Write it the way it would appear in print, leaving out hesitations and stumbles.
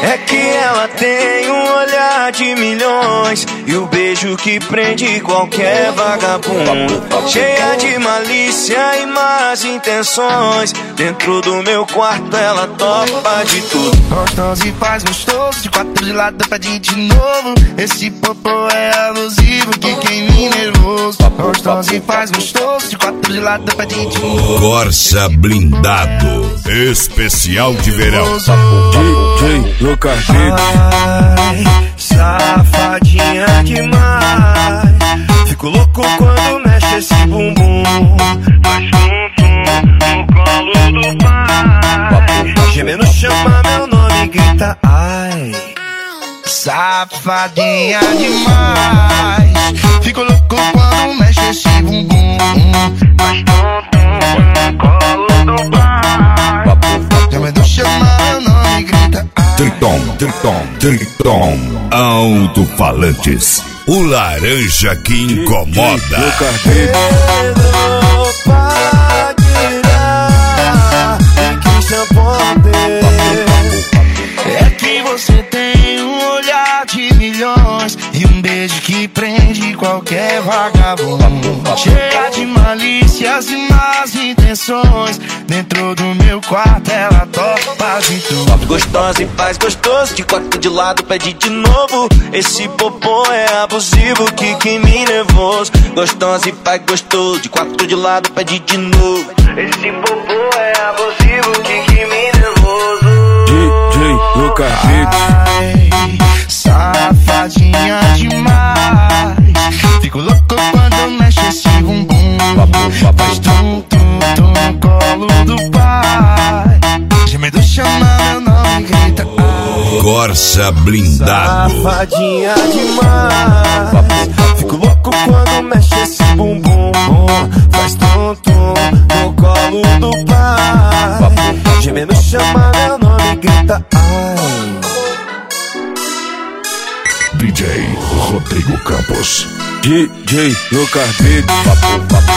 É que ela tem um olhar de milhões e o beijo que prende qualquer vagabundo. Cheia de malícia e más intenções, dentro do meu quarto ela topa de tudo. Gostoso e faz gostoso, de quatro de lado pede de novo. Esse popô é abusivo, que queima nervoso. Gostoso e faz gostoso, de quatro de lado pede de novo. Corsa Blindado, especial de verão. DJ Lucas. Ai, safadinha demais. Fico louco quando mexe esse bumbum. Faz tum-tum no colo do pai. Gemendo chama meu nome e grita ai. Safadinha demais. Fico louco quando mexe esse bumbum. Faz tum-tum no colo do pai. Gemendo chama meu nome e grita ai. Triton, alto-falantes, o laranja que incomoda. Pedro Padilha e Christian Ponte. É que você tem um olhar de milhões e um beijo que prende qualquer vagabundo. Cheia de malícias e más intenções, dentro do meu quarto ela topa de tudo. Gostosa e faz gostoso, de quatro de lado pede de novo. Esse popô é abusivo, que queima nervoso. Gostosa e faz gostoso, de quatro de lado pede de novo. Esse popô é abusivo, que queima nervoso. DJ Lucas. Ai, safadinha demais. Fico louco quando mexe esse bumbum. Faz tum-tum no colo do pai. Gemendo chama meu nome e grita ai. Corsa Blindado. Safadinha demais. Fico louco quando mexe esse bumbum. Faz tum-tum no colo do pai. Gemendo chama meu nome e grita ai. DJ Rodrigo Campos. DJ Lucas.